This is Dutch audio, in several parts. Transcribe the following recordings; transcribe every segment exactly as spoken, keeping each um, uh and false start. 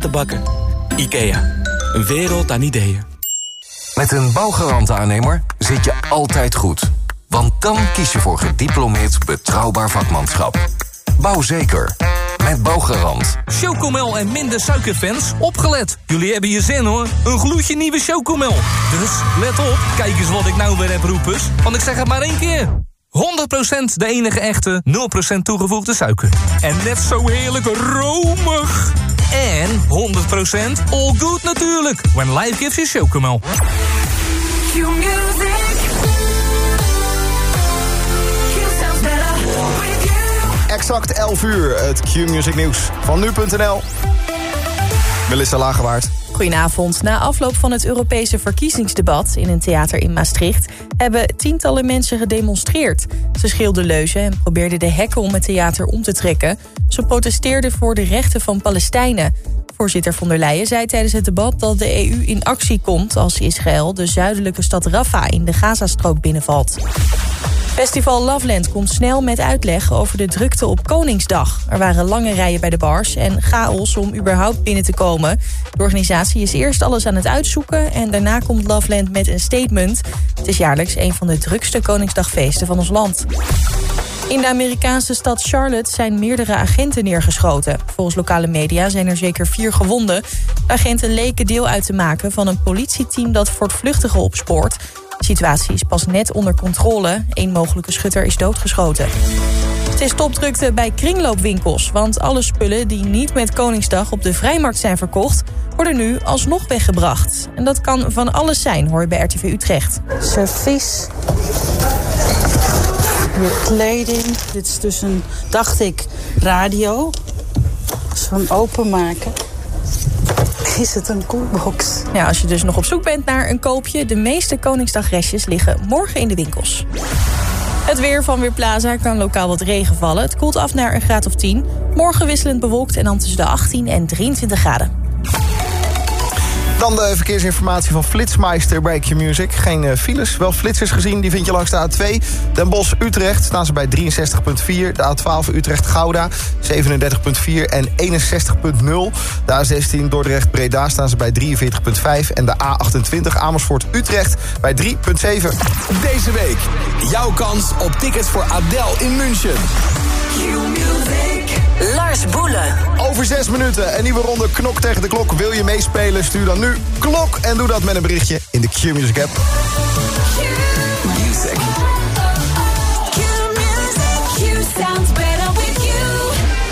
te bakken. IKEA, een wereld aan ideeën. Met een Bouwgarant-aannemer zit je altijd goed. Want dan kies je voor gediplomeerd betrouwbaar vakmanschap. Bouwzeker. Met Bouwgarant. Chocomel en minder suikerfans, opgelet. Jullie hebben je zin hoor. Een gloedje nieuwe Chocomel. Dus let op, kijk eens wat ik nou weer heb roepers. Want ik zeg het maar één keer. honderd procent de enige echte, nul procent toegevoegde suiker. En net zo heerlijk romig. En honderd procent all good natuurlijk. When life gives you Chocomel. Q-music. Exact elf uur, het Q-music nieuws van nu punt n l. Melissa Lagerwaard. Goedenavond. Na afloop van het Europese verkiezingsdebat in een theater in Maastricht hebben tientallen mensen gedemonstreerd. Ze schreeuwden leuzen en probeerden de hekken om het theater om te trekken. Ze protesteerden voor de rechten van Palestijnen. Voorzitter von der Leyen zei tijdens het debat dat de E U in actie komt als Israël de zuidelijke stad Rafah in de Gazastrook binnenvalt. Festival Loveland komt snel met uitleg over de drukte op Koningsdag. Er waren lange rijen bij de bars en chaos om überhaupt binnen te komen. De organisatie is eerst alles aan het uitzoeken en daarna komt Loveland met een statement. Het is jaarlijks een van de drukste Koningsdagfeesten van ons land. In de Amerikaanse stad Charlotte zijn meerdere agenten neergeschoten. Volgens lokale media zijn er zeker vier gewonden. De agenten leken deel uit te maken van een politieteam dat voortvluchtigen opspoort. De situatie is pas net onder controle. Eén mogelijke schutter is doodgeschoten. Het is topdrukte bij kringloopwinkels, want alle spullen die niet met Koningsdag op de vrijmarkt zijn verkocht, worden nu alsnog weggebracht. En dat kan van alles zijn, hoor je bij R T V Utrecht. Servies, weer kleding. Dit is dus een, dacht ik, radio. Als we hem openmaken, is het een koelbox. Ja, als je dus nog op zoek bent naar een koopje, de meeste Koningsdagrestjes liggen morgen in de winkels. Het weer van Weerplaza kan lokaal wat regen vallen. Het koelt af naar een graad of tien. Morgen wisselend bewolkt en dan tussen de achttien en drieëntwintig graden. Dan de verkeersinformatie van Flitsmeister bij Q-music. Geen uh, files, wel flitsers gezien, die vind je langs de A twee. Den Bosch-Utrecht staan ze bij drieënzestig komma vier. De A twaalf Utrecht-Gouda zevenendertig komma vier en eenenzestig komma nul. De A zestien Dordrecht-Breda staan ze bij drieënveertig komma vijf. En de A achtentwintig Amersfoort-Utrecht bij drie komma zeven. Deze week jouw kans op tickets voor Adele in München. Q-music. Lars Boelen. Over zes minuten een nieuwe ronde Knok tegen de Klok. Wil je meespelen? Stuur dan nu KLOK en doe dat met een berichtje in de Q-music app. Q-music. Q-music. Q sounds better with you.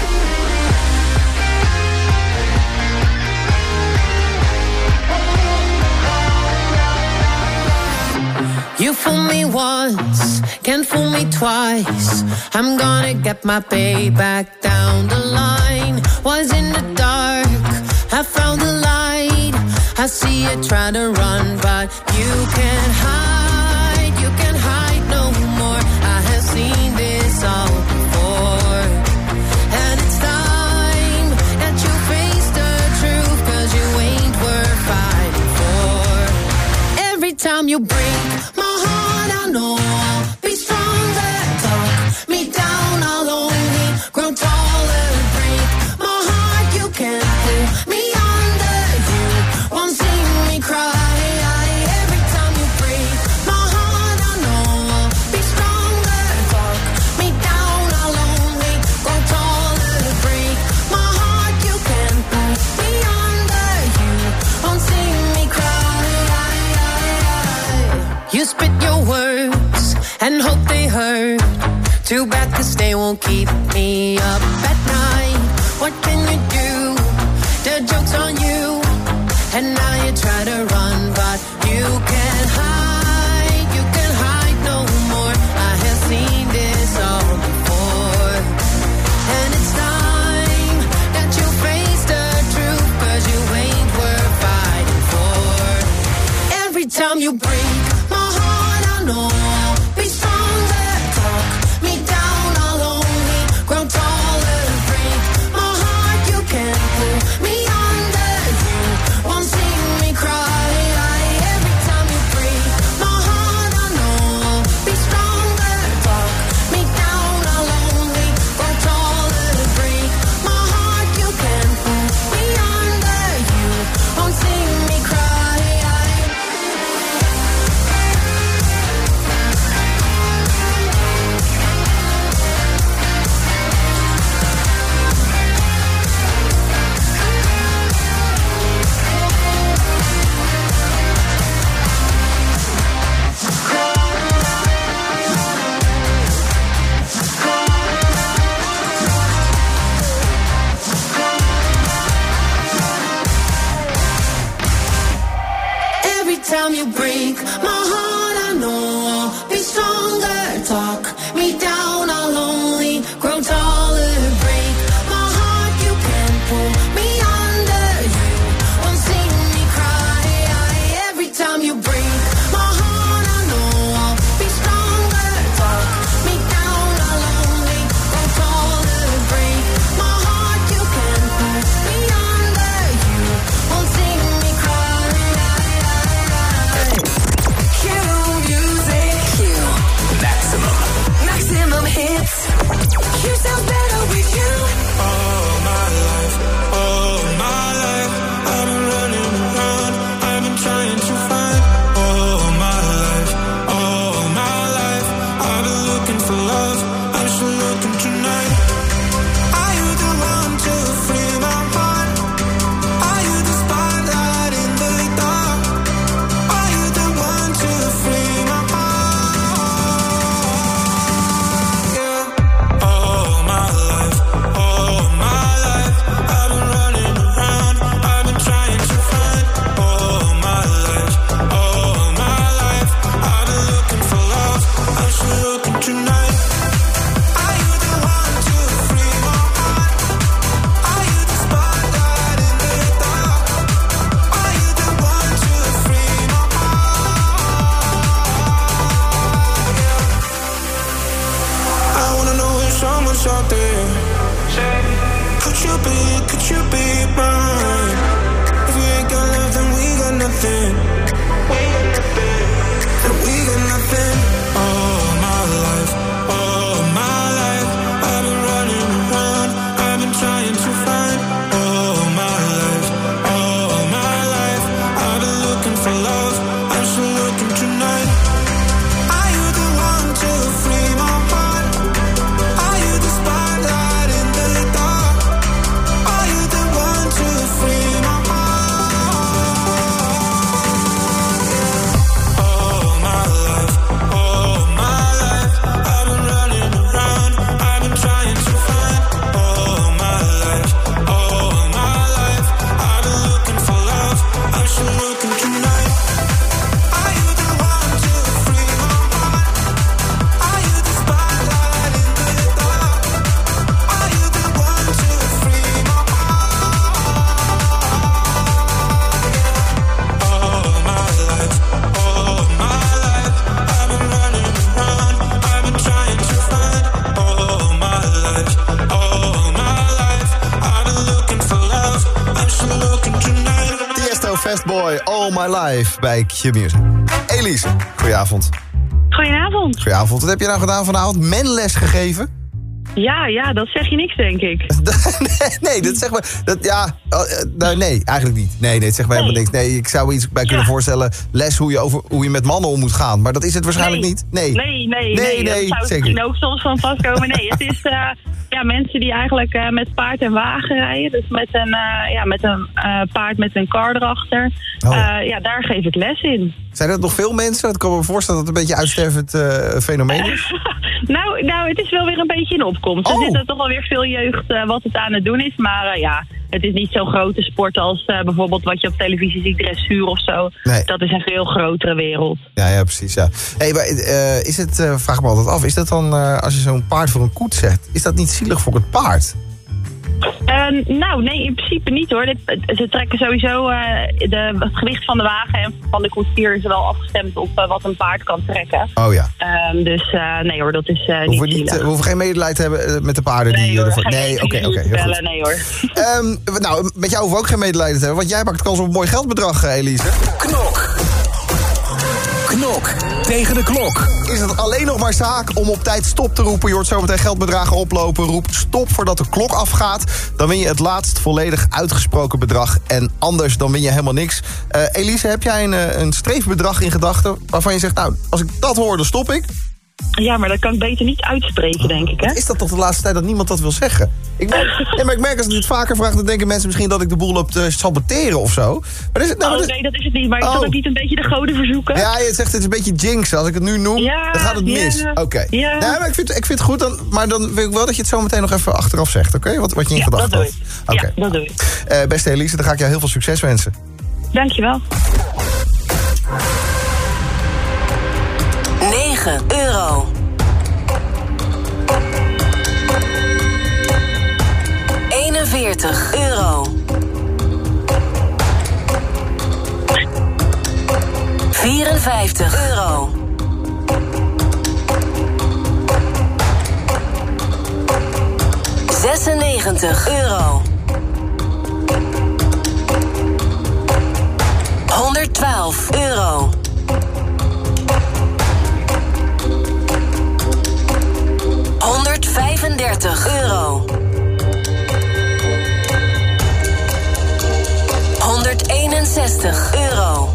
You fool me once, can't fool me twice. I'm gonna get my payback down the line. Was in the dark, I found the light. I see you try to run, but you can't hide. You can't hide no more. I have seen this all before. And it's time that you face the truth, 'cause you ain't worth fighting for. Every time you break my heart, I know I'll be stronger. Talk me down, I'll only grow taller. Break my heart, you can't pull me under. You won't see me cry. Every time you break my heart, I know I'll be stronger. Talk me down, I'll only grow taller. Break my heart, you can't pull me under. You won't see me cry. You spit your words and hope they hurt. Too bad 'cause they won't keep me up at night. What can you do? The joke's on you. And now you try to run, but you can't hide. You can't hide no more. I have seen this all before. And it's time that you face the truth, 'cause you ain't worth fighting for. Every time you break my heart, I know I'll be stronger. Talk me down, I'll only grow taller. Break my heart, you can't pull me under. You won't see me cry. Every time you break my heart, I know I'll be stronger. Talk me down, I'll only grow taller. Break my heart, you can't pull me under. time you break my heart, I know I'll be stronger. Talk me down, I'll only grow taller. Break my heart, you can't pull me under. You won't see me cry. Every time you break my heart, I know I'll be stronger. Talk me down, I'll only grow taller. Break my heart, you can't pull me under. You won't see me cry. Q music. Q. Maximum. Maximum hits. Q sounds better with you. All my life, all my life, I've been running around, I've been trying to find. All my life, all my life, I've been looking for love, I'm still looking tonight. Are you the one to free my heart? Are you the spotlight in the dark? Are you the one to free my heart? Yeah. All my life, all my life, I've been running around, I've been trying to find. All my life, all my life, I've been looking for love, I'm still looking tonight. Are you the one to free my heart? Are you the spotlight in the dark? Are you the one to free my heart? Yeah. I wanna know if someone's out there. Could you be, could you be mine? If we ain't got love, then we got nothing. Then we got nothing. All my life, all my life, I've been running around, I've been trying to find. All my life, all my life, I've been looking for love, I'm still looking tonight. Are you the one to free my heart? Are you the spotlight in the dark? Are you the one to free my heart? All my life, all my life, I've been running around, I've been trying to find. All my life, all my life, I've been looking for love, I'm still looking tonight. Are you the one to free my heart? Are you the spotlight in the dark? Are you the one to free my heart? All my life, all my life, I've been running around, I've been trying to find. All my life, all my life, I've been looking for love, I'm still looking tonight. Tiesto, Fastboy, All My Life bij Q Music. Elise, goedenavond. Goedenavond. Goedenavond. Wat heb je nou gedaan vanavond? Menles gegeven? Ja, ja, dat zeg je niks, denk ik. nee, nee, dat zeg maar... Dat, ja, uh, nou, nee, eigenlijk niet. Nee, nee, het zegt mij Nee. helemaal niks. Nee, ik zou iets bij kunnen Ja. voorstellen. Les hoe je, over, hoe je met mannen om moet gaan. Maar dat is het waarschijnlijk Nee. niet. Nee, Nee, nee, nee. Nee, nee, dat zou zeker misschien ook soms van vastkomen. Nee, het is uh, ja, mensen die eigenlijk uh, met paard en wagen rijden. Dus met een, uh, ja, met een uh, paard met een kar erachter. Oh. Uh, ja, daar geef ik les in. Zijn er nog veel mensen? Dat kan me voorstellen dat het een beetje uitstervend uh, fenomeen is. nou, nou, het is wel weer een beetje in opkomst. Er Oh. zit er toch wel weer veel jeugd uh, wat het aan het doen is. Maar uh, ja, het is niet zo'n grote sport als uh, bijvoorbeeld wat je op televisie ziet, dressuur of zo. Nee. Dat is een veel grotere wereld. Ja, ja, precies, ja. Hey, maar uh, is het, uh, vraag me altijd af, is dat dan, uh, als je zo'n paard voor een koets zet, is dat niet zielig voor het paard? Uh, nou, nee, in principe niet hoor. Dit, ze trekken sowieso uh, de, het gewicht van de wagen en van de koetsier is wel afgestemd op uh, wat een paard kan trekken. Oh ja. Um, dus uh, nee hoor, dat is uh, We niet hoeven, niet, zielig. uh, we hoeven geen medelijden te hebben uh, met de paarden Nee die hoor, ervoor... geen Nee, oké, excuses oké, heel bellen, goed. nee hoor. Um, nou, met jou hoeven we ook geen medelijden te hebben, want jij maakt kans op een mooi geldbedrag, uh, Elise. Knok. Knok tegen de klok. Is het alleen nog maar zaak om op tijd stop te roepen? Je hoort zometeen geldbedragen oplopen. Roep stop voordat de klok afgaat. Dan win je het laatst volledig uitgesproken bedrag. En anders dan win je helemaal niks. Uh, Elise, heb jij een, uh, een streefbedrag in gedachten waarvan je zegt, nou, als ik dat hoor, dan stop ik? Ja, maar dat kan ik beter niet uitspreken, denk ik, hè? Is dat toch de laatste tijd dat niemand dat wil zeggen? Ik merk, nee, maar ik merk als ik dit vaker vraag, dan denken mensen misschien dat ik de boel op te saboteren of zo. Maar is het, nou, oh dat- nee, dat is het niet. Maar ik Oh. zal ook niet een beetje de goden verzoeken. Ja, je zegt het is een beetje jinx. Als ik het nu noem, Ja, dan gaat het mis. ja, Oké. ja. Nee, maar ik vind, ik vind het goed, dan, maar dan wil ik wel dat je het zo meteen nog even achteraf zegt, oké? Wat, wat je in Ja, gedachten dat doe had. ik. Oké. Ja, dat doe ik. Eh, beste Elise, dan ga ik jou heel veel succes wensen. Dankjewel. negen euro. eenenveertig euro. vierenvijftig euro. zesennegentig euro. honderdtwaalf euro. honderdvijfendertig euro. honderdeenenzestig euro.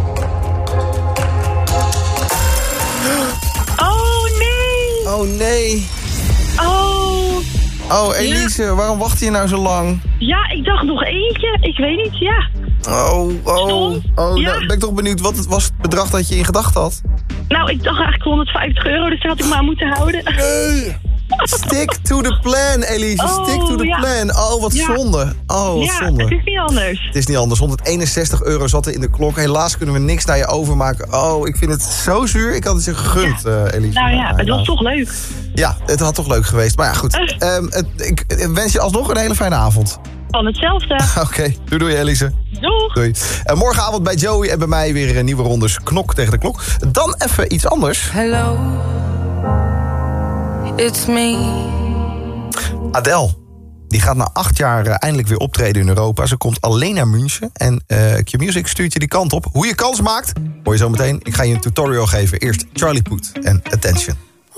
Oh nee! Oh nee. Oh. Oh, Elise, ja. Waarom wacht je nou zo lang? Ja, ik dacht nog eentje. Ik weet niet, ja. Oh, oh. Stom. Oh, Ja. nou ben ik toch benieuwd, wat het was het bedrag dat je in gedachten had? Nou, ik dacht eigenlijk honderdvijftig euro, dus dat had ik maar moeten houden. Nee. Stick to the plan, Elise. Oh, Stick to the ja. plan. Oh, wat Ja. zonde. Oh, wat Ja, zonde. het is niet anders. Het is niet anders. honderdeenenzestig euro zat er in de klok. Helaas kunnen we niks naar je overmaken. Oh, ik vind het zo zuur. Ik had het je gegund, eh Elise. Nou ja, het was helaas. toch leuk. Ja, het had toch leuk geweest. Maar ja, goed. Eh. Ehm, het, ik wens je alsnog een hele fijne avond. Van hetzelfde. Oké, doei doei Elise. Doeg. Doei. En morgenavond bij Joey en bij mij weer een nieuwe rondes knok tegen de klok. Dan even iets anders. Hello, it's me. Adele. Die gaat na acht jaar uh, eindelijk weer optreden in Europa. Ze komt alleen naar München. En uh, Q-Music stuurt je die kant op. Hoe je kans maakt, hoor je zo meteen. Ik ga je een tutorial geven. Eerst Charlie Puth en Attention.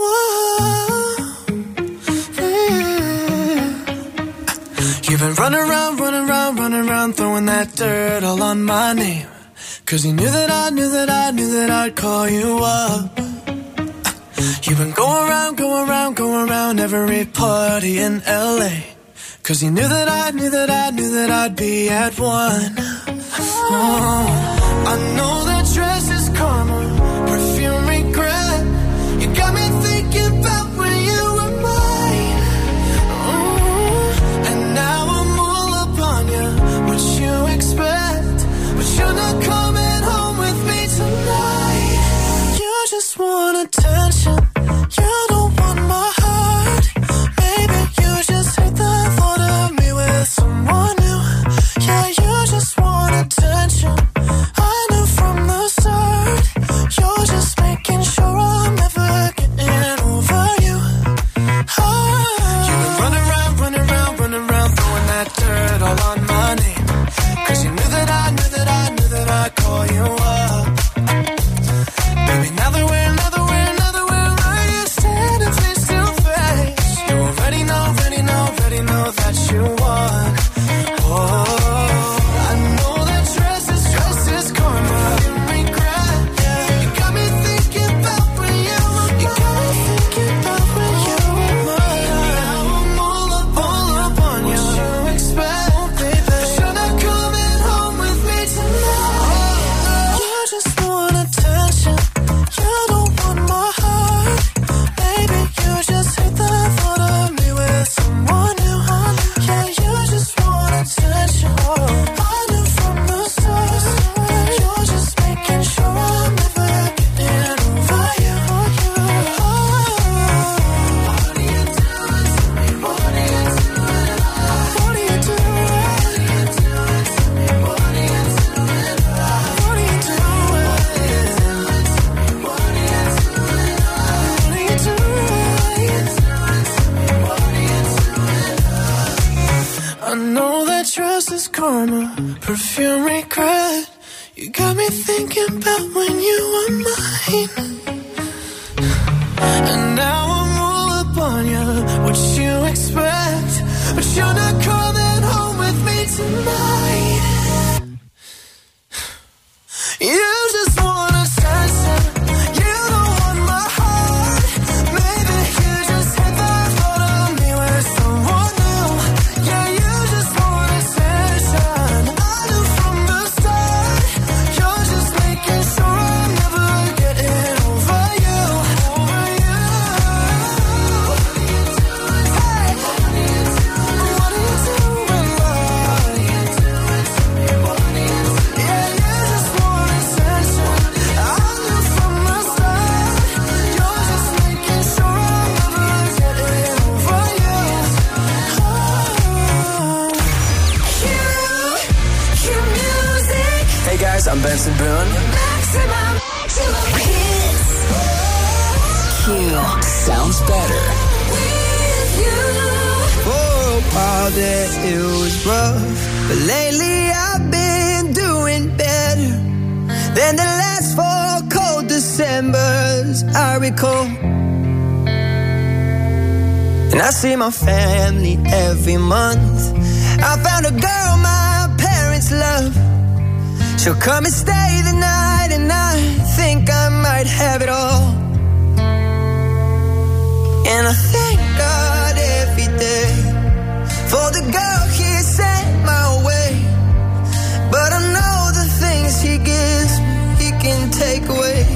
You've been running around, running around, running around, throwing that dirt all on my name. Cause you knew that I knew that I knew that I'd call you up. You've been going around, going around, going around every party in L A. Cause you knew that I knew that I knew that I'd be at one. Oh, I know that dress is karma, perfume regret. You got me thinking about when you were mine. Oh, and now I'm all up on you, what you expect. But you're not coming home with me tonight. You just want attention, you don't want my heart. Maybe you just hate the thought of me with someone new. Yeah, you just want attention, I knew from the start. You're just making sure I'm never getting over you. Oh. You've been running around, running around, running around, throwing that dirt all on my name. Cause you knew that I knew that I knew that I'd call you up. Baby, now that we're, now that we're, now that we're right here standing face to face, you already know, already know, already know that you won. Oh, I know that dress is, dress is karma, regret. Yeah, you got me thinking about when you were mine. You got me thinking about when you were mine. Now I'm all up, all up on you. What you expect, oh, baby? But you're not coming home with me tonight. You just want attention, you don't want my heart. Baby, you just hate the thought of me with someone new. Yeah, you just want attention, I knew from the start. You're just making sure I'm never getting over you. Oh. What are you doing to me? What are you doing? What are you doing? What are you doing to me? What are you doing? What are you doing? What are you doing? What are you doing? I know that trust is karma, perfume regret. You got me thinking about when you were mine. And now I'm all up on you, what you expect. But you're not coming home with me tonight. You just want attention, you don't want my heart. Maybe you just hate the thought of me with someone new. Yeah, you just want attention, I knew from the start. You're just making sure I'm never getting over you. Over you. What are you doing? Hey. What are you doing? What are you doing? What are you doing? Yes, I'm Benson Boone. Maximum, maximum hits. Q sounds better. With you. For a while there it was rough, but lately I've been doing better than the last four cold Decembers I recall. And I see my family every month. I found a girl my parents love. She'll come and stay the night, and I think I might have it all. And I thank God every day for the girl He sent my way. But I know the things He gives me, He can take away.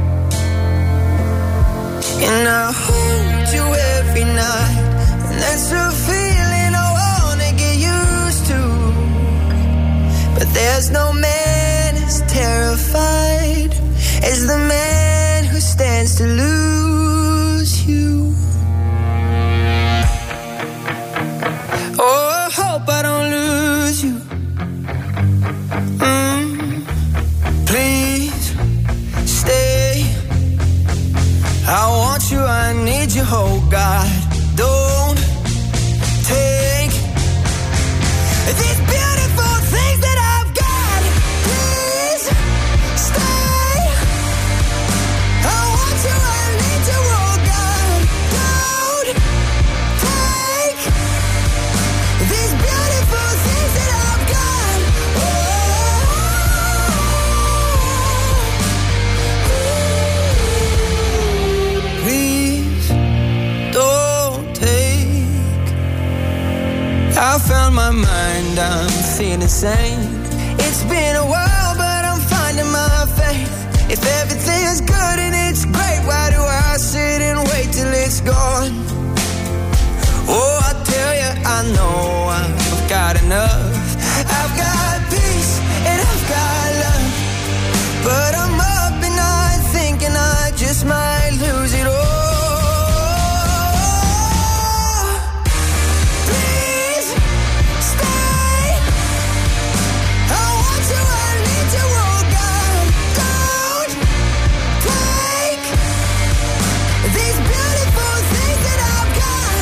And I hold you every night, and that's a feeling I wanna get used to. But there's no man as terrified as the man who stands to lose you. Oh, I hope I don't lose you. Mm, please stay. I want you, I need you, oh God. Don't take these beautiful things that I've got. Please stay. I want you, I need you, oh God. Don't take these beautiful things that I've got. Oh, please don't take. I found my mind, I'm feeling sane. It's been a while, but I'm finding my faith. If everything is good and it's great, why do I sit and wait till it's gone? Oh, I tell you, I know I've got enough. I've got peace and I've got love. But I'm up and I'm thinking I just might lose it all. Please stay. I want you, I need you, oh God. Don't take these beautiful things that I've got.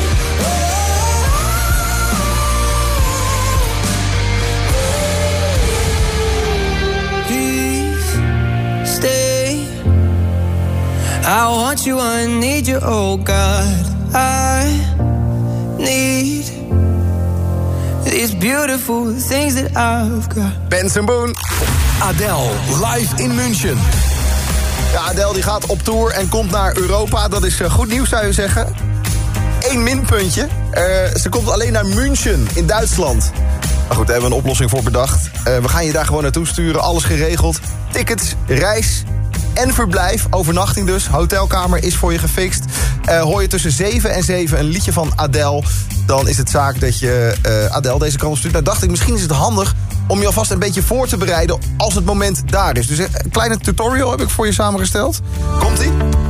Please stay. I want you, I need you, oh God. I need these beautiful things that I've got. Benson Boone. Adele, live in München. Ja, Adele die gaat op tour en komt naar Europa. Dat is uh, goed nieuws, zou je zeggen. Eén minpuntje. Uh, ze komt alleen naar München in Duitsland. Maar goed, daar hebben we een oplossing voor bedacht. Uh, we gaan je daar gewoon naartoe sturen. Alles geregeld. Tickets, reis en verblijf. Overnachting dus. Hotelkamer is voor je gefixt. Uh, hoor je tussen zeven en zeven een liedje van Adele, dan is het zaak dat je uh, Adele deze kant op stuurt. Nou dacht ik, misschien is het handig om je alvast een beetje voor te bereiden als het moment daar is. Dus een kleine tutorial heb ik voor je samengesteld. Komt-ie?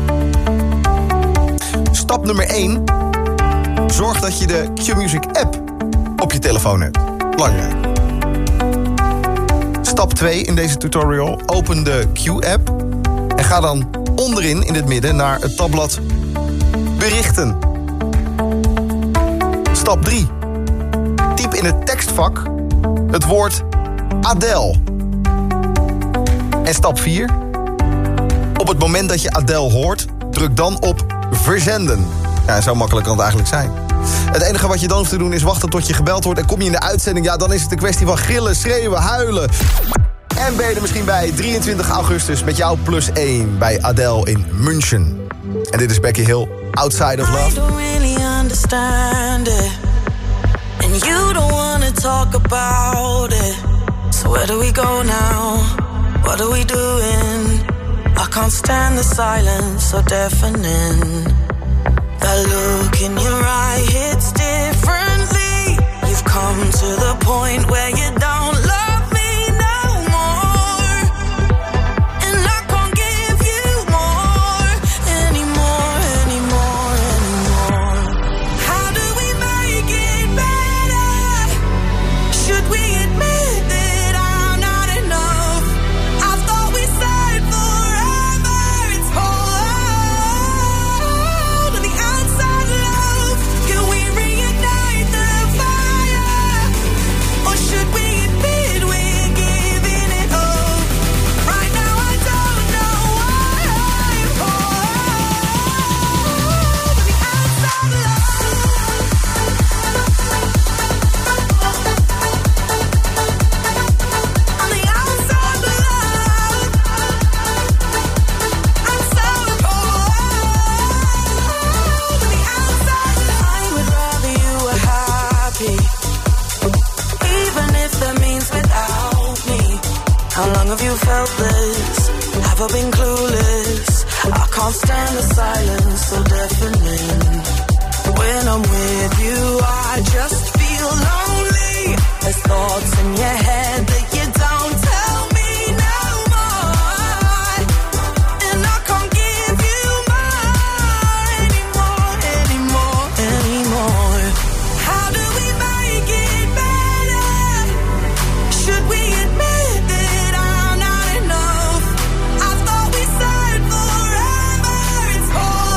Stap nummer één. Zorg dat je de Q-Music app op je telefoon hebt. Belangrijk. Stap twee in deze tutorial. Open de Q-app en ga dan onderin in het midden naar het tabblad Berichten. Stap drie. Typ in het tekstvak het woord Adele. En stap vier. Op het moment dat je Adele hoort, druk dan op verzenden. Ja, zo makkelijk kan het eigenlijk zijn. Het enige wat je dan hoeft te doen is wachten tot je gebeld wordt. En kom je in de uitzending, ja, dan is het een kwestie van gillen, schreeuwen, huilen. En ben je er misschien bij drieëntwintig augustus met jou plus één bij Adele in München. En dit is Becky Hill, Outside of Love. I don't really understand it. And you don't wanna talk about it. So where do we go now? What are we doing? I can't stand the silence so deafening. That look in your eye hits differently. You've come to the point where you don't love me no more. And I can't give you more, anymore, anymore, anymore. How do we make it better? Should we admit that I'm not enough? How long have you felt this? Have I been clueless? I can't stand the silence so deafening. When I'm with you, I just feel lonely. There's thoughts in your head that you don't tell me no more. And I can't give you more anymore, anymore, anymore. How do we make it better? Should we admit that I'm not enough? I thought we said forever. It's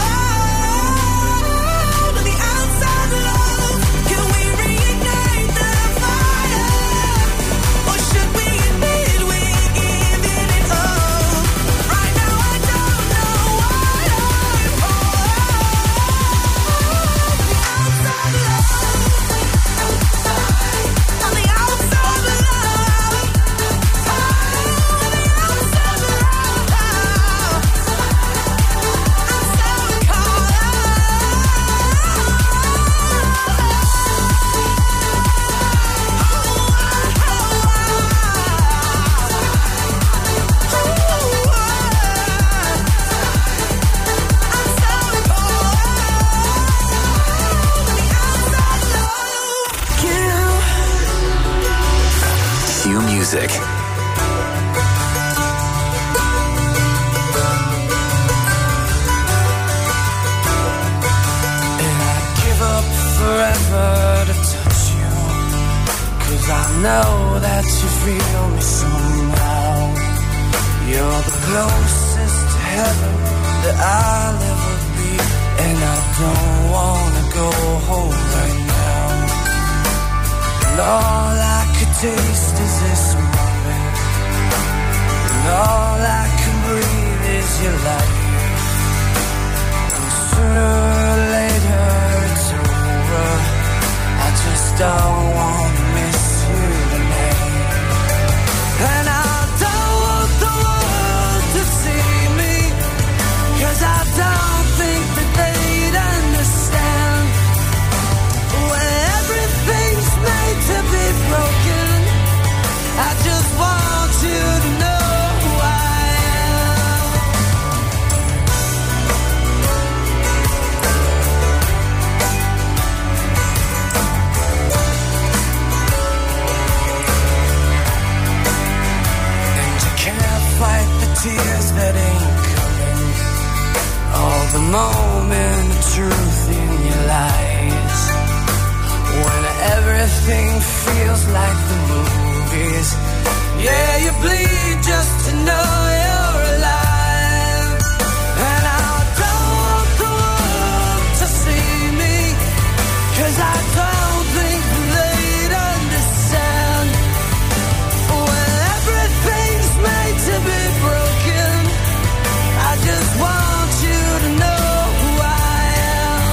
cold on the outside, love. Can we reignite the fire? Or should we admit we're giving it up? Right now I don't know what I'm for. On the outside, love. On the outside, love. I'm so caught Q Music. Give up forever to touch you, 'cause I know that you feel me somehow. You're the closest to heaven that I'll ever be, and I don't wanna go home right now. And all I could taste is this moment, and all I can breathe is your light. And sooner or later it's over. I just don't want to miss you tonight. And I don't want the world to see me, 'cause I don't think that they'd understand. When everything's made to be broken, I just want you to know who I am. And you can't fight the tears that ain't coming, all the moment of truth in your lies. When everything feels like the movies, yeah, you bleed just to know you're alive. And I don't want the world to see me, 'cause I don't think they'd understand. When everything's made to be broken, I just want you to know who I am.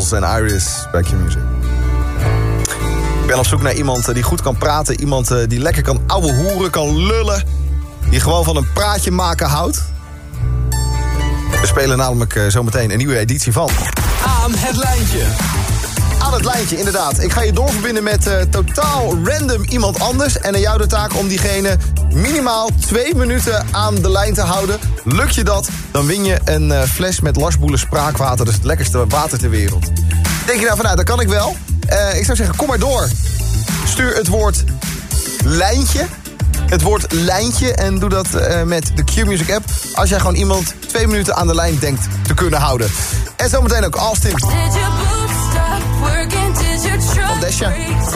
Hills en Iris bij Q-Music. Ik ben op zoek naar iemand die goed kan praten. Iemand die lekker kan ouwe hoeren, kan lullen. Die gewoon van een praatje maken houdt. We spelen namelijk zometeen een nieuwe editie van... Aan het lijntje. Aan het lijntje, inderdaad. Ik ga je doorverbinden met uh, totaal random iemand anders. En aan jou de taak om diegene minimaal twee minuten aan de lijn te houden. Lukt je dat, dan win je een uh, fles met Lars Boelen spraakwater. Dus het lekkerste water ter wereld. Denk je nou van, nou, dat kan ik wel. Uh, ik zou zeggen, kom maar door. Stuur het woord lijntje. Het woord lijntje. En doe dat uh, met de Q-Music app. Als jij gewoon iemand twee minuten aan de lijn denkt te kunnen houden. En zometeen ook Austin. Van Desha.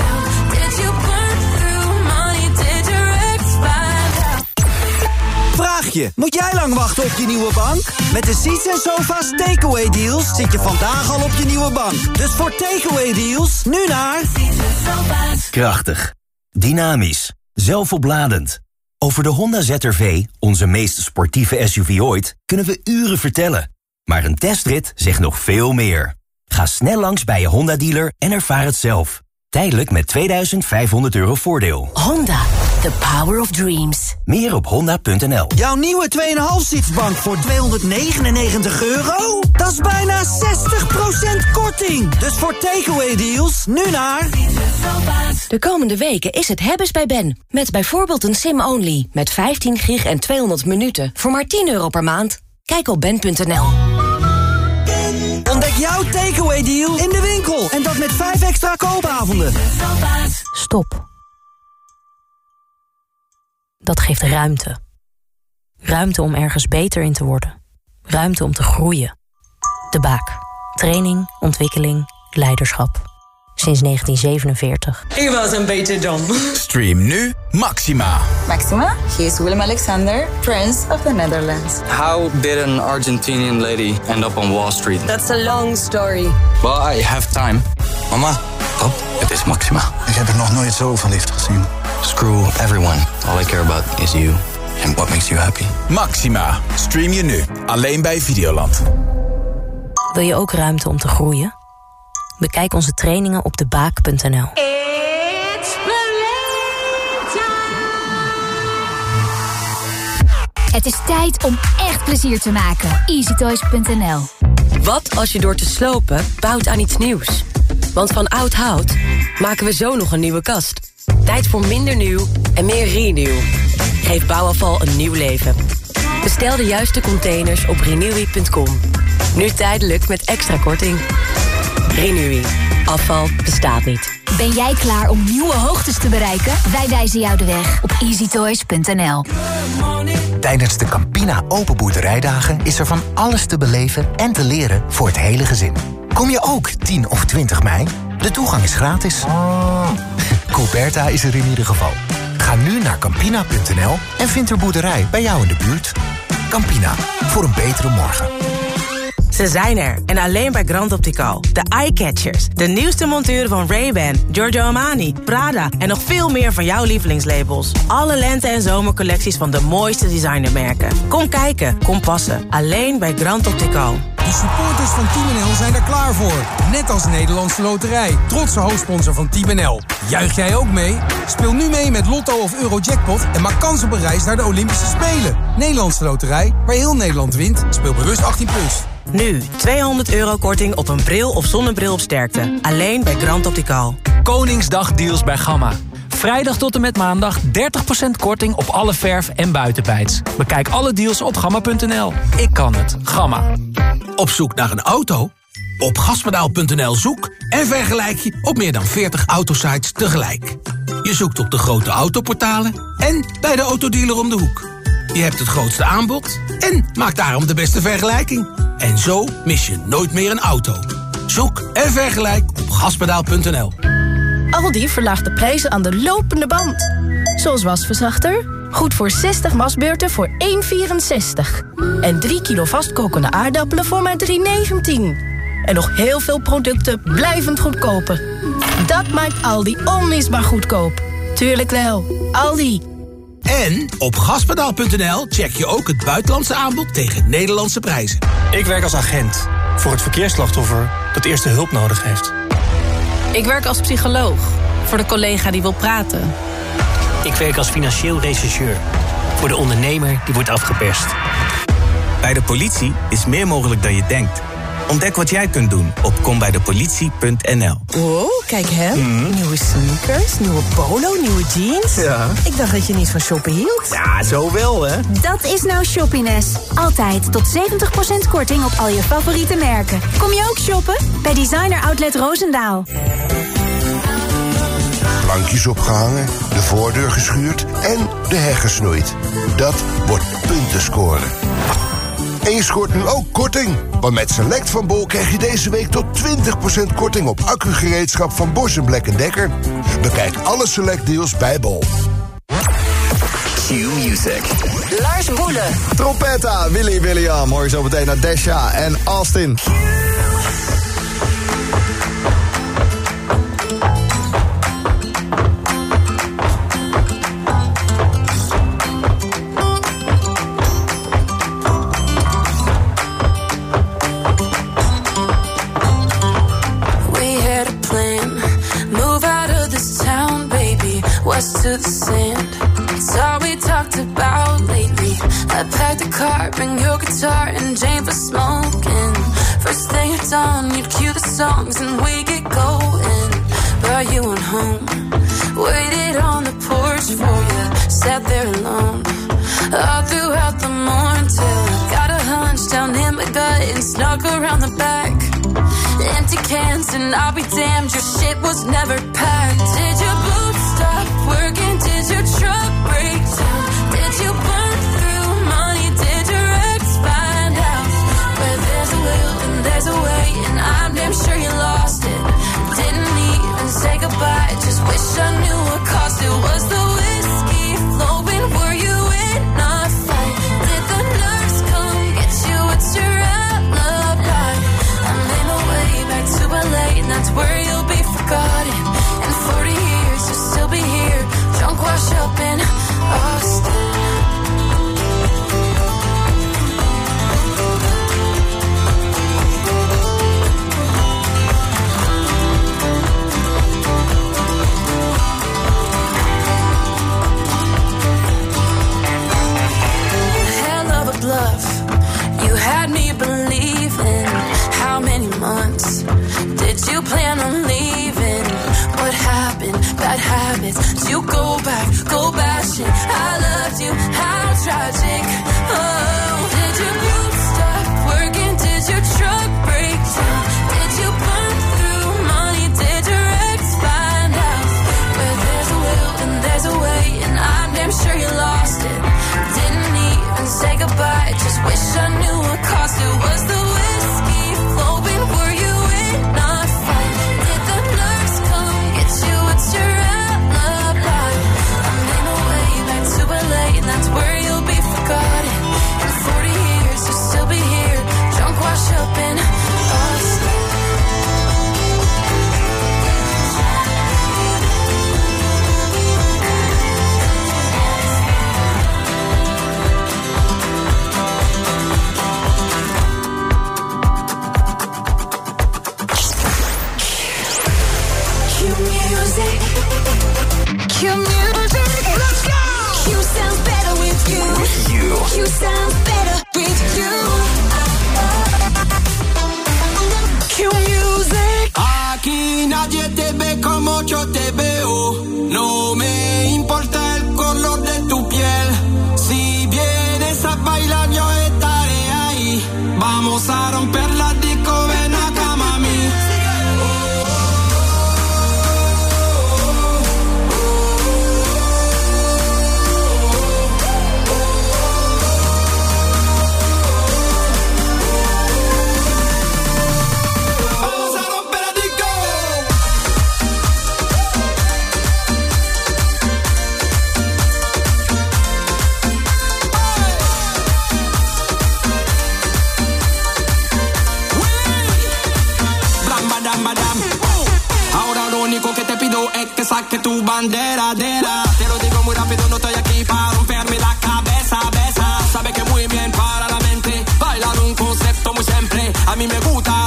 Vraagje, moet jij lang wachten op je nieuwe bank? Met de Seats en Sofa's Takeaway Deals zit je vandaag al op je nieuwe bank. Dus voor Takeaway Deals, nu naar... Krachtig, dynamisch, zelfopladend. Over de Honda Z R V, onze meest sportieve S U V ooit, kunnen we uren vertellen. Maar een testrit zegt nog veel meer. Ga snel langs bij je Honda-dealer en ervaar het zelf. Tijdelijk met tweeduizend vijfhonderd euro voordeel. Honda, the power of dreams. Meer op honda punt n l. Jouw nieuwe twee komma vijf zitsbank voor tweehonderdnegenennegentig euro? Dat is bijna zestig procent korting. Dus voor Takeaway Deals, nu naar... De komende weken is het hebben's bij Ben. Met bijvoorbeeld een sim-only. Met vijftien gig en tweehonderd minuten. Voor maar tien euro per maand. Kijk op ben punt n l. Ontdek jouw takeaway deal in de winkel. En dat met vijf extra koopavonden. Stop. Dat geeft ruimte. Ruimte om ergens beter in te worden. Ruimte om te groeien. De Baak. Training, ontwikkeling, leiderschap. Sinds negentien zevenenveertig. Ik was een beetje dom. Stream nu Maxima. Maxima, he is Willem-Alexander, Prince of the Netherlands. How did an Argentinian lady end up on Wall Street? That's a long story. Well, I have time. Mama, pap, het is Maxima. Ik heb er nog nooit zo verliefd gezien. Screw everyone. All I care about is you. And what makes you happy. Maxima. Stream je nu. Alleen bij Videoland. Wil je ook ruimte om te groeien? Bekijk onze trainingen op de baak punt n l. Het is tijd om echt plezier te maken. easy toys punt n l. Wat als je door te slopen bouwt aan iets nieuws? Want van oud hout maken we zo nog een nieuwe kast. Tijd voor minder nieuw en meer renew. Geef bouwafval een nieuw leven. Bestel de juiste containers op renewy punt com. Nu tijdelijk met extra korting. Renewy. Afval bestaat niet. Ben jij klaar om nieuwe hoogtes te bereiken? Wij wijzen jou de weg op easy toys punt n l. Tijdens de Campina Open Boerderijdagen is er van alles te beleven en te leren voor het hele gezin. Kom je ook tien of twintig mei? De toegang is gratis. Coberta is er in ieder geval. Ga nu naar campina punt n l en vind er boerderij bij jou in de buurt. Campina, voor een betere morgen. Ze zijn er en alleen bij Grand Optical. De Eyecatchers, de nieuwste monturen van Ray-Ban, Giorgio Armani, Prada en nog veel meer van jouw lievelingslabels. Alle lente- en zomercollecties van de mooiste designermerken. Kom kijken, kom passen. Alleen bij Grand Optical. De supporters van Team N L zijn er klaar voor. Net als de Nederlandse Loterij, trotse hoofdsponsor van Team N L. Juich jij ook mee? Speel nu mee met Lotto of Eurojackpot en maak kans op een reis naar de Olympische Spelen. Nederlandse Loterij, waar heel Nederland wint. Speel bewust achttien plus. Nu, tweehonderd euro korting op een bril of zonnebril op sterkte. Alleen bij Grand Optical. Koningsdag deals bij Gamma. Vrijdag tot en met maandag dertig procent korting op alle verf en buitenbijts. Bekijk alle deals op gamma punt n l. Ik kan het. Gamma. Op zoek naar een auto? Op gaspedaal punt n l zoek en vergelijk je op meer dan veertig autosites tegelijk. Je zoekt op de grote autoportalen en bij de autodealer om de hoek. Je hebt het grootste aanbod en maakt daarom de beste vergelijking. En zo mis je nooit meer een auto. Zoek en vergelijk op gaspedaal punt n l. Aldi verlaagt de prijzen aan de lopende band. Zoals wasverzachter, goed voor zestig wasbeurten voor één euro vierenzestig. En drie kilo vastkokende aardappelen voor maar drie euro negentien. En nog heel veel producten blijvend goedkoper. Dat maakt Aldi onmisbaar goedkoop. Tuurlijk wel, Aldi. En op gaspedaal punt n l check je ook het buitenlandse aanbod tegen Nederlandse prijzen. Ik werk als agent. Voor het verkeersslachtoffer dat eerste hulp nodig heeft. Ik werk als psycholoog. Voor de collega die wil praten. Ik werk als financieel rechercheur. Voor de ondernemer die wordt afgeperst. Bij de politie is meer mogelijk dan je denkt. Ontdek wat jij kunt doen op kom bij de politie punt n l. Wow, kijk hè. Mm. Nieuwe sneakers, nieuwe polo, nieuwe jeans. Ja. Ik dacht dat je niet van shoppen hield. Ja, zo wel hè. Dat is nou Shoppiness. Altijd tot zeventig procent korting op al je favoriete merken. Kom je ook shoppen? Bij Designer Outlet Roosendaal. Plankjes opgehangen, de voordeur geschuurd en de heg gesnoeid. Dat wordt punten scoren. En je scoort nu ook korting. Want met Select van Bol krijg je deze week tot twintig procent korting op accugereedschap van Bosch en Black and Decker. Bekijk alle Select deals bij Bol. Q-Music. Lars Boelen. Trompetta, Willy William. Hoor je zo meteen naar Desha en Austin. To the sand, it's all we talked about lately. I packed the car, bring your guitar and Jane for smoking. First thing at dawn, you'd cue the songs and we get going. But you went home, waited on the porch for you, sat there alone all throughout the morning till I got a hunch down in my gut and snuck around the back. Empty cans and I'll be damned, your shit was never packed. Did your boots stop working? Did your truck break down? Did you burn through money? Did your ex find out? Where there's a will and there's a way, and I'm damn sure you lost it. Didn't even say goodbye, just wish I knew what cost it. Was the whiskey flowing? Were you in a fight? Did the nurse come get you? What's your alibi? I made my way back to L A, and that's where you'll be forgotten. In forty years you'll still be here, drunk, wash up in Austin. Hell of a bluff, you had me believing. How many months did you plan on leaving? What happened? Bad habits. You go back, go bashing. I loved you, how tragic. Oh, did your boots stop working? Did your truck break down? Did you burn through money? Did your ex find out? Where there's a will and there's a way, and I'm damn sure you lost it. Didn't even say goodbye, just wish I knew what cost it. Was the whiskey flowing? Were you in a fight? Did the nurse come get you? What's your alibi? I made my way back to L A, and that's where you'll be forgotten. In forty years you'll still be here, drunk, wash up in Austin. Q music. Let's go. Q sounds better with you. With you. Q sounds better with you. Q music. Aquí nadie te ve como yo te veo. No me importa el color de tu piel. Si vienes a bailar yo estaré ahí. Vamos a romper la disco, ven acá mami. Que saque tu bandera, dera. Te lo digo muy rápido, no estoy aquí para romperme la cabeza, besa. Sabe que muy bien para la mente bailar un concepto muy siempre. A mí me gusta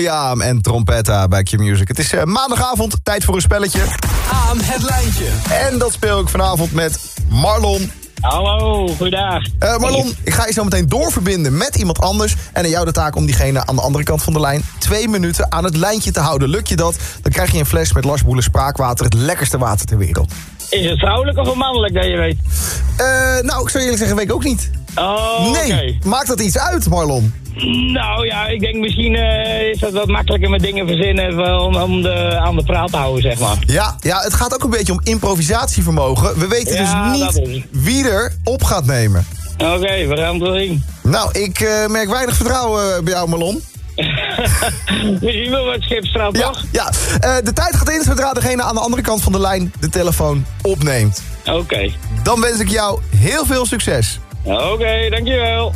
Liam en Trompetta bij Q-Music. Het is uh, maandagavond, tijd voor een spelletje. Aan het lijntje. En dat speel ik vanavond met Marlon. Hallo, goeiedag. Uh, Marlon, ik ga je zo meteen doorverbinden met iemand anders. En aan jou de taak om diegene aan de andere kant van de lijn twee minuten aan het lijntje te houden. Lukt je dat, dan krijg je een fles met Lars Boelen spraakwater, het lekkerste water ter wereld. Is het vrouwelijk of mannelijk dat je weet? Uh, nou, ik zou eerlijk zeggen, weet ik ook niet. Oh, nee, okay. Maakt dat iets uit, Marlon? Nou ja, ik denk misschien uh, is dat wat makkelijker met dingen verzinnen om, om de, aan de praat te houden, zeg maar. Ja, ja, het gaat ook een beetje om improvisatievermogen. We weten ja, dus niet wie er op gaat nemen. Oké, okay, we gaan het wel zien. Nou, ik uh, merk weinig vertrouwen bij jou, Marlon. We zien wel wat Schipstraat, toch? Ja, ja. Uh, de tijd gaat in zodra degene aan de andere kant van de lijn de telefoon opneemt. Oké. Okay. Dan wens ik jou heel veel succes. Oké, okay, dankjewel.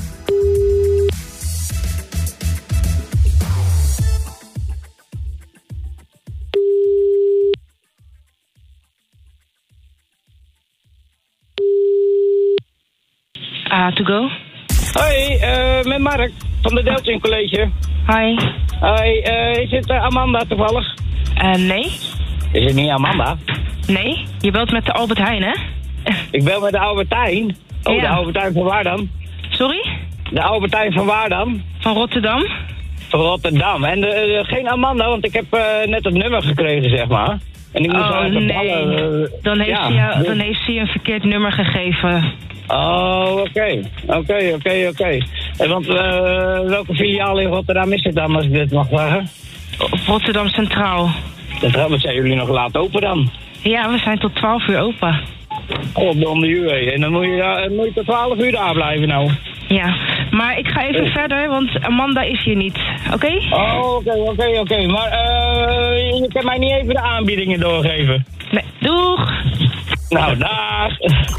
Uh, to go. Hoi, uh, met Mark van de Deltjen College. Hi. Hoi, uh, is het uh, Amanda toevallig? Uh, nee. Is het niet Amanda? Nee, je belt met de Albert Heijn, hè? Ik bel met de Albertijn. Oh, ja. De Albertijn van waar dan? Sorry? De Albertijn van waar dan? Van Rotterdam. Van Rotterdam. En uh, geen Amanda, want ik heb uh, net het nummer gekregen, zeg maar. En ik moest oh, even nee. ballen. Uh, dan, heeft ja. hij jou, dan heeft hij een verkeerd nummer gegeven. Oh, oké. Oké, oké, oké. Want uh, welke filiaal in Rotterdam is het dan, als ik dit mag vragen? Rotterdam Centraal. Centraal, wat zijn jullie nog laat open dan? Ja, we zijn tot twaalf uur open. God, om de uur. En dan moet je, daar, moet je tot twaalf uur daar blijven nou. Ja, maar ik ga even hey. verder, want Amanda is hier niet. Oké? Okay? Oh, oké, okay, oké, okay, oké. Okay. Maar uh, je kan mij niet even de aanbiedingen doorgeven? Nee, doeg! Nou, dag.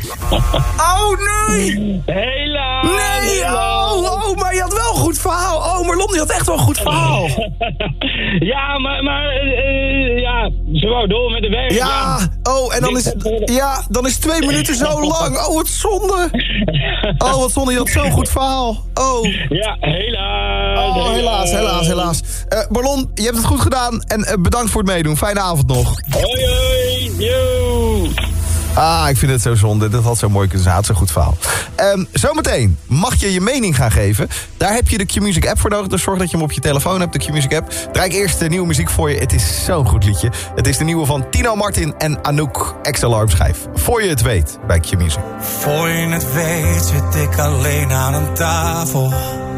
Oh, nee! Helaas! Nee! Helaas. Oh, oh, maar je had wel een goed verhaal. Oh, Marlon, die had echt wel een goed verhaal. Ja, maar, maar uh, ja, ze wou door met de weg. Ja, ja. Oh, en dan is, ja, dan is twee minuten zo lang. Oh, wat zonde. Oh, wat zonde, je had zo'n goed verhaal. Oh. Ja, helaas. Oh, helaas, helaas, helaas. Uh, Marlon, je hebt het goed gedaan en uh, bedankt voor het meedoen. Fijne avond nog. Hoi, hoi, yo. Ah, ik vind het zo zonde. Dat had zo mooi kunnen zijn. Had zo'n goed verhaal. Um, zometeen mag je je mening gaan geven. Daar heb je de Q-Music app voor nodig. Dus zorg dat je hem op je telefoon hebt, de Q-Music app. Draai ik eerst de nieuwe muziek voor je. Het is zo'n goed liedje. Het is de nieuwe van Tino Martin en Anouk. Ex-alarmschijf. Voor je het weet bij Q-Music. Voor je het weet zit ik alleen aan een tafel.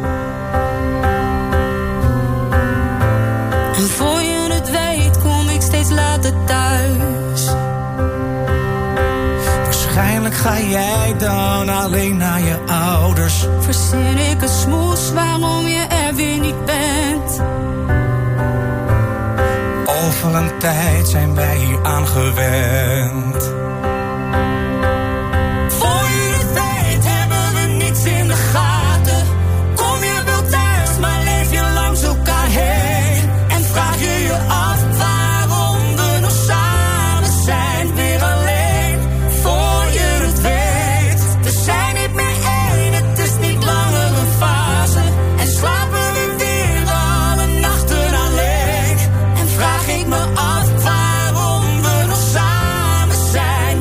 En voor je het weet kom ik steeds later thuis. Waarschijnlijk ga jij dan alleen naar je ouders. Verzin ik een smoes waarom je er weer niet bent. Over een tijd zijn wij hier aan gewend. Voor je het weet hebben we niets in de gaten. Kom je wel thuis, maar leef je langs elkaar heen. En vraag je je af waarom we nog samen zijn, weer alleen. Vraag ik me af waarom we nog samen zijn.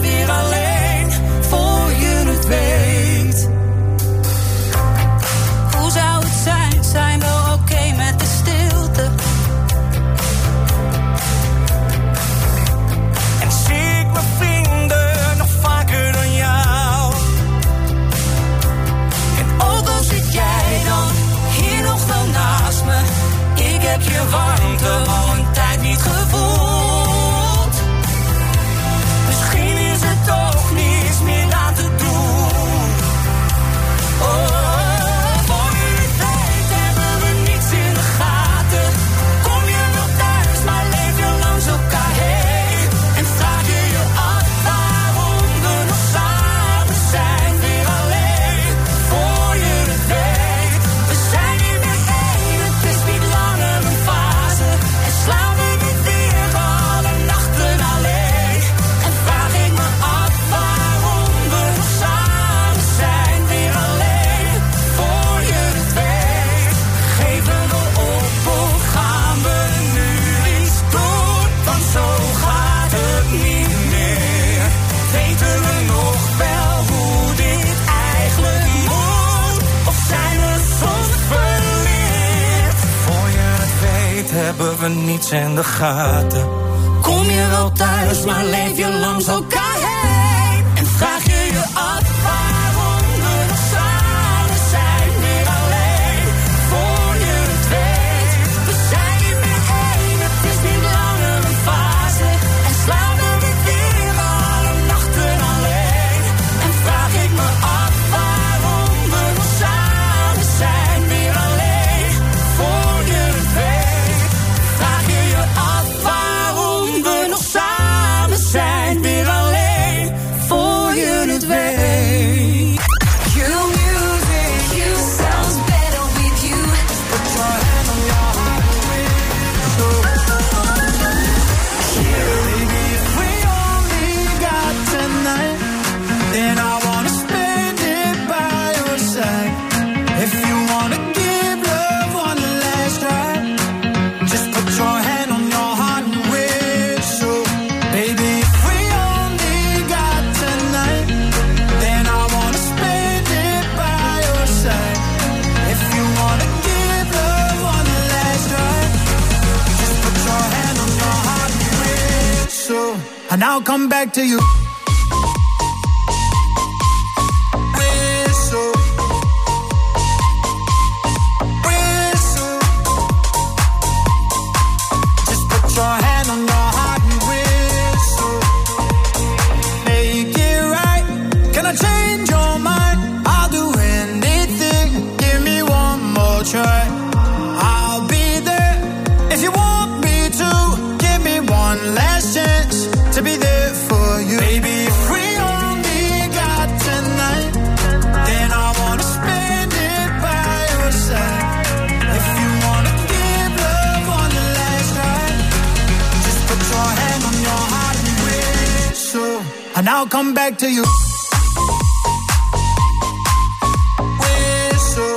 hebben we niets in de gaten. Kom je wel thuis, maar leef je langs elkaar heen. En vraag je je af waarom we nog samen zijn. Meer alleen, voor je het weet. We zijn niet meer één, het is niet langer een fase. En slapen we weer alle nachten alleen. En vraag ik me af waarom we nog samen zijn. Meer alleen, voor je het weet. Vraag je je af waarom we nog samen zijn. Weer alleen, voor je het weet. You music, you sounds better with you. Put your hand on your heart and whistle. Baby, if we only got tonight, then I wanna spend it by your side. If you wanna give love one last try, just put your hand on your heart and whistle. Baby, if we only got tonight, then I wanna spend it by your side. If you wanna give love one last try, just put your hand on your heart and whistle. And I'll come back to you. Whistle. Whistle. Just put your hand on your heart and whistle. Make it right. Can I change your mind? I'll do anything. Give me one more try. I'll be there if you want me to. Give me one last chance to be there for you. Baby, if we only got tonight, then I wanna spend it by your side. If you wanna give love one last try, just put your hand on your heart and whistle. And I'll come back to you. Whistle.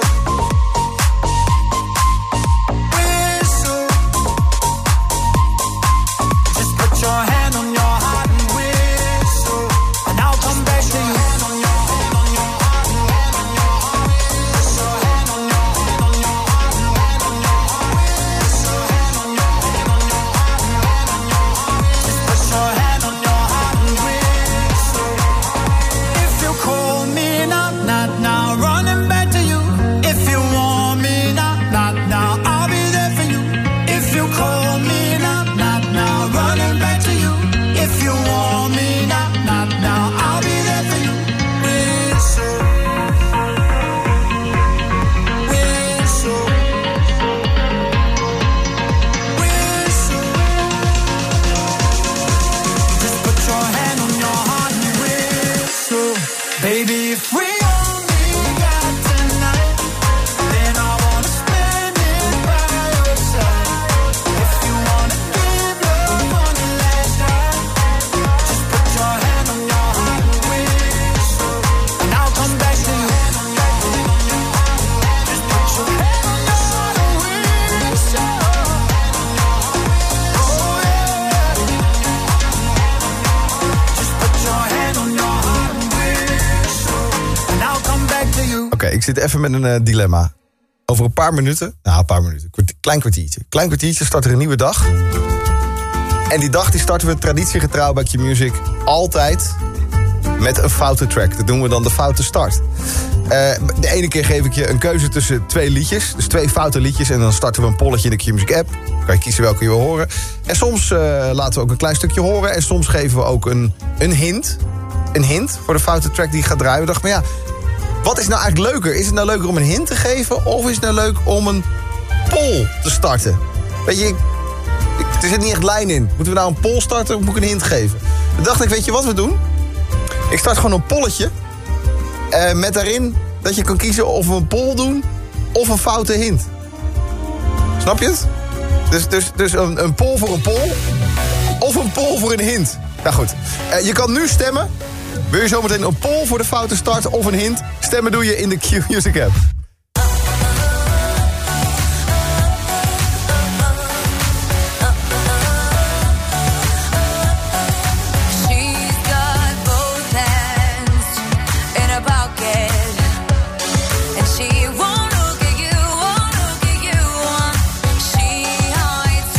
Whistle. Just put your hand on your heart and whistle. And I'll come back to you. If you call me now, not now, running back to you. If you want me now, not now, I'll be there for you. If you call me now, not now, running back to you. If you want me now, not now, I'll be there for you. Whistle. Whistle. Whistle. Just put your hand on your heart and whistle. Baby, if we only got tonight, then I wanna spend it by your side. If you wanna give love one last try, just put your hand on your heart and whistle. And I'll come back to you. Just put your hand on your heart and whistle. Oh yeah. Just put your hand on your heart and whistle. And I'll come back to you. Oké, ik zit even met een eh, dilemma. Over een paar minuten, nou een paar minuten, kwart- klein kwartiertje. Klein kwartiertje start er een nieuwe dag. En die dag die starten we traditiegetrouw bij Q-Music altijd met een foute track. Dat doen we dan de foute start. Eh, de ene keer geef ik je een keuze tussen twee liedjes. Dus twee foute liedjes en dan starten we een polletje in de Q-Music app. Dan kan je kiezen welke je wil horen. En soms eh, laten we ook een klein stukje horen. En soms geven we ook een, een hint. Een hint voor de foute track die gaat draaien. We dachten, maar ja, wat is nou eigenlijk leuker? Is het nou leuker om een hint te geven? Of is het nou leuk om een poll te starten? Weet je, ik, ik- er zit niet echt lijn in. Moeten we nou een poll starten of moet ik een hint geven? Toen dacht ik, weet je wat we doen? Ik start gewoon een polletje. eh, met daarin dat je kan kiezen of we een poll doen of een foute hint. Snap je het? Dus, dus, dus een, een poll voor een poll of een poll voor een hint. Nou goed, eh, je kan nu stemmen. Wil je zometeen een poll voor de foute start of een hint? Stemmen doe je in de Q-Music app. And she won't look at you, won't look at you. She hides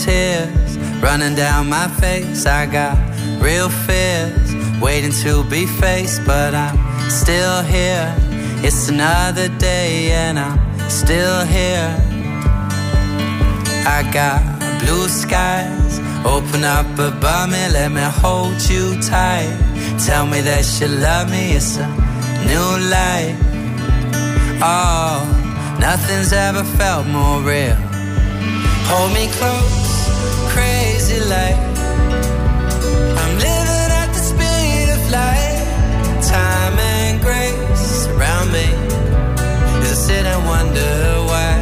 tears running down my face. I got real fears waiting to be faced, but I'm still here. It's another day and I'm still here. I got blue skies open up above me, let me hold you tight. Tell me that you love me, it's a new life. Oh, nothing's ever felt more real. Hold me close, crazy like I'm living at the speed of light. Time and grace around me as I sit and wonder why.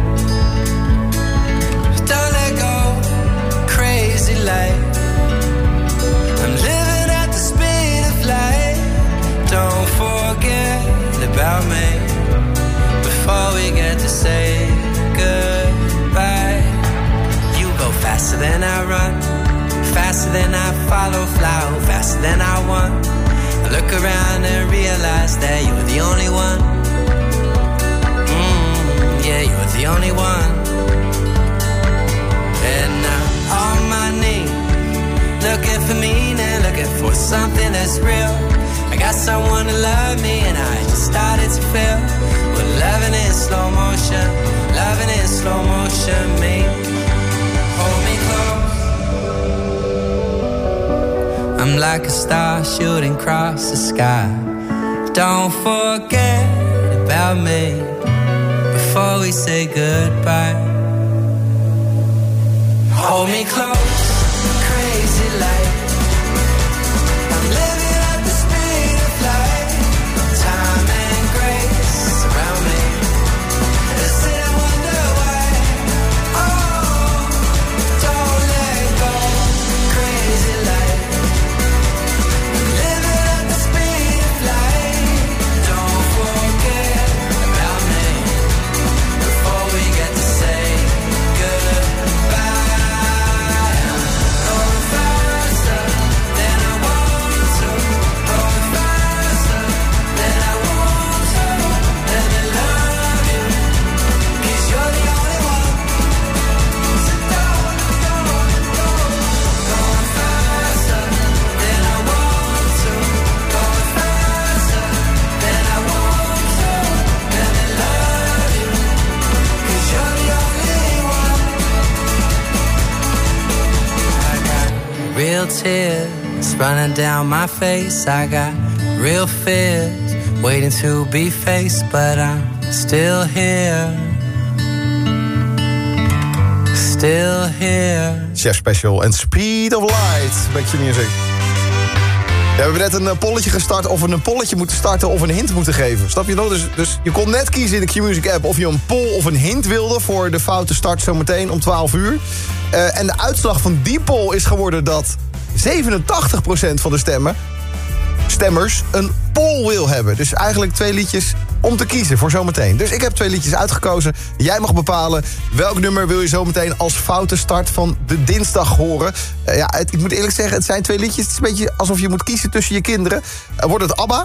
Don't let go, crazy like I'm living at the speed of light. Don't forget about me before we get to say goodbye. You go faster than I run, faster than I follow, fly faster than I want. I look around and realize that you're the only one. Mm, yeah, you're the only one. And I'm on my knees, looking for meaning, looking for something that's real. I got someone to love me and I just started to feel. We're loving in slow motion, loving in slow motion, me. Hold me close. I'm like a star shooting across the sky. Don't forget about me before we say goodbye. Hold me close, crazy like I'm living at the speed of light. Time and grace around me. I sit and wonder why. Oh, don't let go, crazy like I'm living at the speed of light. Don't forget about me before we get to say goodbye. Real tears running down my face. I got real fears waiting to be faced, but I'm still here. Still here. Chef Special en Speed of Light. Back to music. Ja, we hebben net een polletje gestart of we een polletje moeten starten of een hint moeten geven. Snap je nog? Dus, dus je kon net kiezen in de Q-Music app of je een poll of een hint wilde voor de foute start zometeen om twaalf uur. Uh, en de uitslag van die poll is geworden dat zevenentachtig procent van de stemmen, stemmers een poll wil hebben. Dus eigenlijk twee liedjes om te kiezen voor zometeen. Dus ik heb twee liedjes uitgekozen. Jij mag bepalen welk nummer wil je zometeen als foute start van de dinsdag horen. Uh, ja, het, ik moet eerlijk zeggen, het zijn twee liedjes. Het is een beetje alsof je moet kiezen tussen je kinderen. Uh, wordt het ABBA?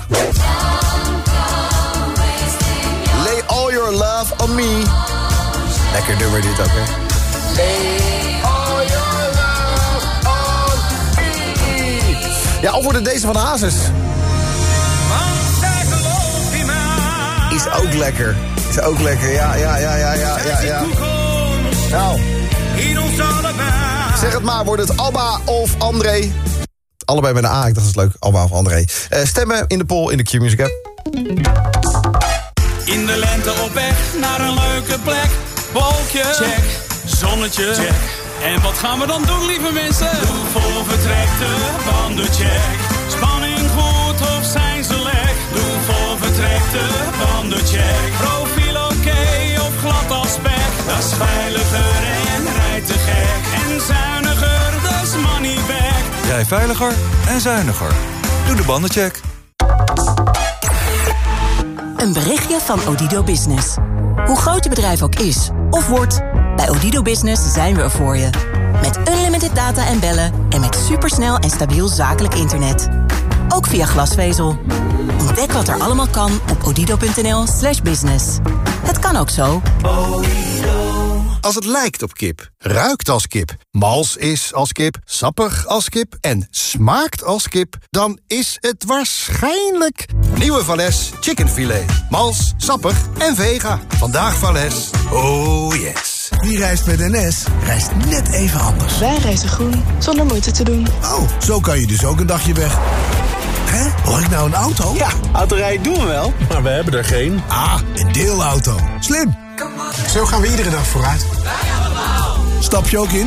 Lay all your love on me. Lekker nummer dit ook, hè? Lay all your love on me. Ja, of wordt het deze van Hazes? Is ook lekker. Is ook lekker, ja, ja, ja, ja, ja, ja, ja. Nou. Zeg het maar, wordt het Alba of André? Allebei met een A, ik dacht dat is leuk. Alba of André. Uh, stemmen in de poll in de Q-Music app. In de lente op weg naar een leuke plek. Wolkje, check. Zonnetje, check. En wat gaan we dan doen, lieve mensen? Doe voor vertrekte bandencheck. Spanning goed of zijn ze lek? Doe voor vertrekte bandencheck. Profiel oké okay, of glad als spek? Dat is veiliger en rijdt te gek. En zuiniger, dat is money back. Rij veiliger en zuiniger. Doe de bandencheck. Een berichtje van Odido Business. Hoe groot je bedrijf ook is of wordt, bij Odido Business zijn we er voor je. Met unlimited data en bellen en met supersnel en stabiel zakelijk internet. Ook via glasvezel. Ontdek wat er allemaal kan op odido punt n l slash business. Het kan ook zo. Odido. als het lijkt op kip, ruikt als kip, mals is als kip, sappig als kip en smaakt als kip, dan is het waarschijnlijk nieuwe Valles chickenfilet. Mals, sappig en vega. Vandaag Valles. Oh yes. Wie reist met N S, reist net even anders. Wij reizen groen, zonder moeite te doen. Oh, zo kan je dus ook een dagje weg. Hè? Hoor ik nou een auto? Ja, autorijden doen we wel, maar we hebben er geen. Ah, een deelauto. Slim. Zo gaan we iedere dag vooruit. Stap je ook in?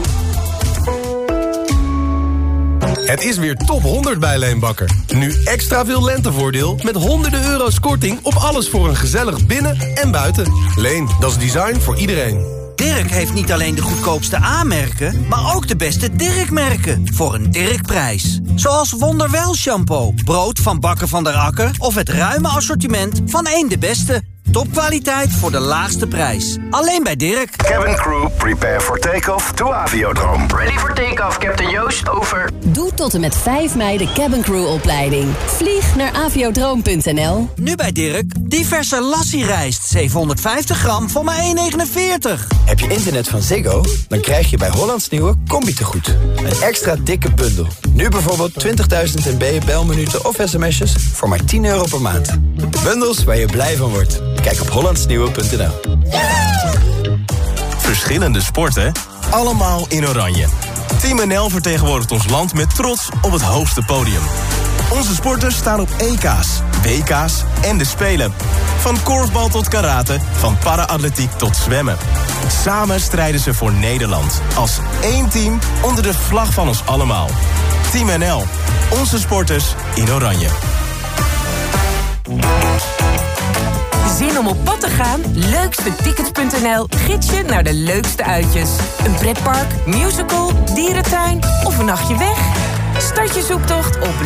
Het is weer top honderd bij Leenbakker. Nu extra veel lentevoordeel met honderden euro's korting op alles voor een gezellig binnen- en buiten. Leen, dat is design voor iedereen. Dirk heeft niet alleen de goedkoopste A-merken, maar ook de beste Dirk-merken. Voor een Dirk-prijs. Zoals Wonderwel shampoo, brood van Bakker van der Akker of het ruime assortiment van één de beste. Topkwaliteit voor de laagste prijs. Alleen bij Dirk. Cabin crew, prepare for takeoff to Aviodrome. Ready for takeoff, Captain Joost, over. Doe tot en met vijf mei de Cabin Crew opleiding. Vlieg naar aviodroom punt n l. Nu bij Dirk, diverse lassie-rijst. zevenhonderdvijftig gram voor maar één negenenveertig. Heb je internet van Ziggo? Dan krijg je bij Hollands Nieuwe Combi-tegoed. Een extra dikke bundel. Nu bijvoorbeeld twintigduizend M B belminuten of sms'jes voor maar tien euro per maand. Bundels waar je blij van wordt. Kijk op hollandsnieuwe punt n l. Verschillende sporten, allemaal in oranje. Team N L vertegenwoordigt ons land met trots op het hoogste podium. Onze sporters staan op E K's, W K's en de Spelen. Van korfbal tot karate, van para-atletiek tot zwemmen. Samen strijden ze voor Nederland. Als één team onder de vlag van ons allemaal. Team N L, onze sporters in oranje. Zin om op pad te gaan? leukstetickets punt n l gids je naar de leukste uitjes. Een pretpark, musical, dierentuin of een nachtje weg? Start je zoektocht op